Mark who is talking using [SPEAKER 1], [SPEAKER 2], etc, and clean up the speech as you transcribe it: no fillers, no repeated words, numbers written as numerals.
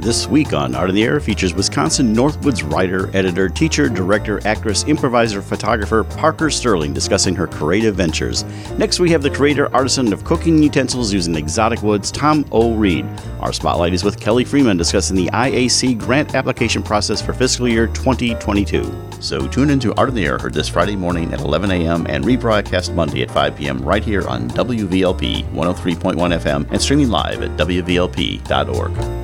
[SPEAKER 1] This week on Art in the Air features Wisconsin Northwoods writer, editor, teacher, director, actress, improviser, photographer Parker Sterling discussing her creative ventures. Next, we have the creator, artisan of cooking utensils using exotic woods, Tom O. Reed. Our spotlight is with Kelly Freeman discussing the IAC grant application process for fiscal year 2022. So tune into Art in the Air, heard this Friday morning at 11 a.m. and rebroadcast Monday at 5 p.m. right here on WVLP 103.1 FM and streaming live at WVLP.org.